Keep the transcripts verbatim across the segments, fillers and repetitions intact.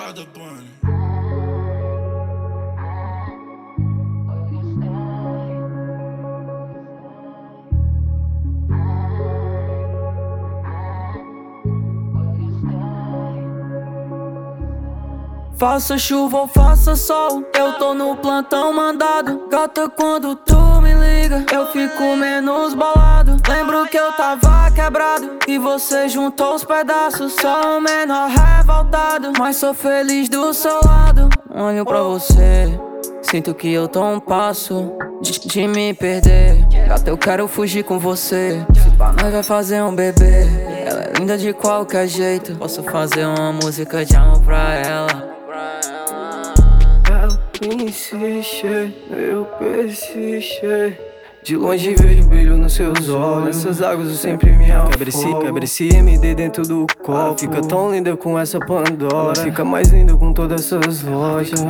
Prada Bunny. Faça chuva ou faça sol, eu tô no plantão mandado. Gata, quando tu me liga, eu fico menos bolado. Lembro que eu tava quebrado e você juntou os pedaços. Só o menor revoltado, mas sou feliz do seu lado. Olho pra você, sinto que eu tô um passo de, de me perder. Gata, eu quero fugir com você. Se pá, nós vai fazer um bebê. Ela é linda de qualquer jeito, posso fazer uma música de amor pra ela. Ela insiste, eu persisti. De longe vejo brilho nos seus olhos. Nessas águas eu sempre me afogo. Quebra esse, quebra esse M D dentro do copo. Fica tão linda com essa Pandora. Fica mais linda com todas essas lojas.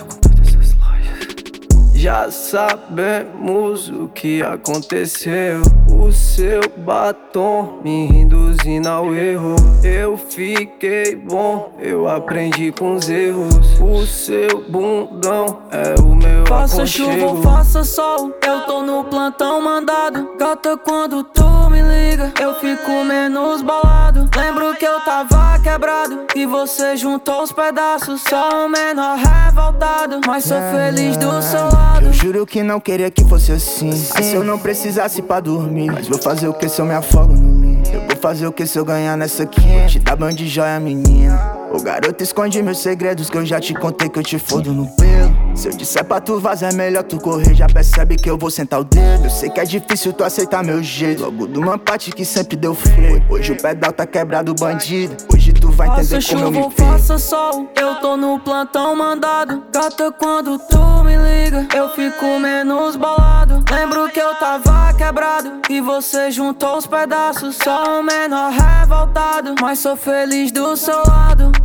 Já sabemos o que aconteceu. O seu batom me induzindo ao erro. Eu fiquei bom, eu aprendi com os erros. O seu bundão é o meu Faça aconchego. chuva ou faça sol, eu tô no plantão mandado. Gata, quando tu me liga, eu fico menos bolado. Lembro que eu tava quebrado e você juntou os pedaços. Só o menor revoltado, mas sou feliz do seu lado. Eu juro que não queria que fosse assim. Mas se eu não precisasse pra dormir, mas vou fazer o que se eu me afogo no lean? Eu vou fazer o que se eu ganhar nessa quinta? Te dá banho de joia, menina. Ô garoto, esconde meus segredos que eu já te contei que eu te fodo no pelo. Se eu disser pra tu vazar, é melhor tu correr. Já percebe que eu vou sentar o dedo. Eu sei que é difícil tu aceitar meu jeito. Logo de uma parte que sempre deu freio. Hoje o pedal tá quebrado, bandido. Hoje tu vai entender faça como eu chuva me ou pego. faça sol, eu tô no plantão mandado. Gata, quando tu me liga, eu fico menos bolado. Lembro que eu tava quebrado e você juntou os pedaços. Só o menor revoltado, mas sou feliz do seu lado.